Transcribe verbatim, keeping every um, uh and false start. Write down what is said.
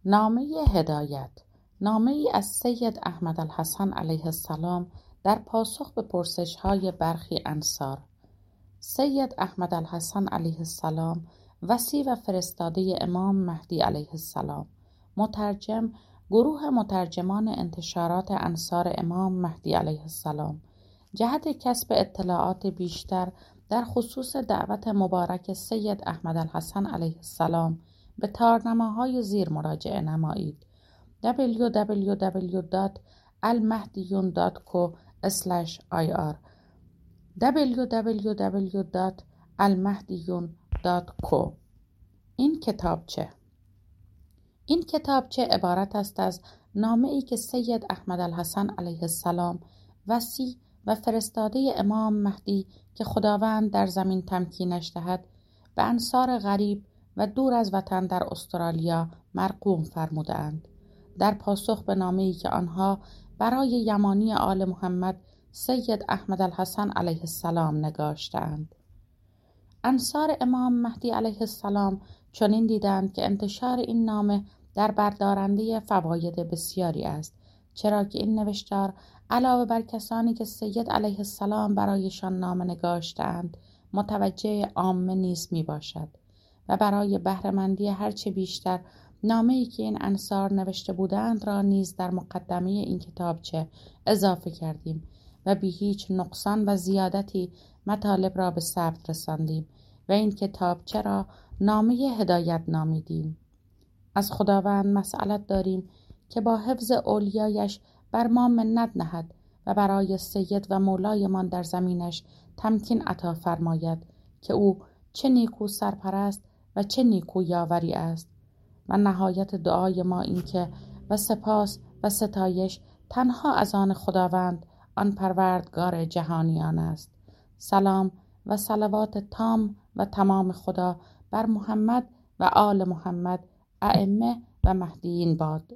نامه هدایت، نامه ای از سید احمد الحسن علیه السلام در پاسخ به پرسش‌های برخی انصار. سید احمد الحسن علیه السلام وصی و فرستاده امام مهدی علیه السلام. مترجم، گروه مترجمان انتشارات انصار امام مهدی علیه السلام. جهت کسب اطلاعات بیشتر در خصوص دعوت مبارک سید احمد الحسن علیه السلام به تارنماهای زیر مراجعه نمایید. دبلیو دبلیو دبلیو دات المهدیون دات کو اسلش آی آر دبلیو دبلیو دبلیو دات المهدیون دات کو. این کتابچه این کتابچه عبارت است از نامه ای که سید احمد الحسن علیه السلام وصی و فرستاده امام مهدی که خداوند در زمین تمکینش دهد به انصار غریب و دور از وطن در استرالیا مرقوم فرمودند، در پاسخ به نامه‌ای که آنها برای یمانی آل محمد سید احمد الحسن علیه السلام نگاشتند. انصار امام مهدی علیه السلام چنین دیدند که انتشار این نامه در بردارنده فواید بسیاری است، چرا که این نوشتار علاوه بر کسانی که سید علیه السلام برایشان نامه نگاشتند متوجه عامه نیز می باشد و برای بهره‌مندی هرچه بیشتر نامه‌ای که این انصار نوشته بودند را نیز در مقدمه این کتابچه اضافه کردیم و بی هیچ نقصان و زیادتی مطالب را به ثبت رساندیم و این کتابچه را نامه هدایت نامیدیم. از خداوند مسئلت داریم که با حفظ اولیایش بر ما منت نهد و برای سید و مولایمان در زمینش تمکین عطا فرماید که او چه نیکو سرپرست و چه نیکو یاوری است. و نهایت دعای ما این که و سپاس و ستایش تنها از آن خداوند آن پروردگار جهانیان است. سلام و صلوات تام و تمام خدا بر محمد و آل محمد ائمه و مهدیین باد.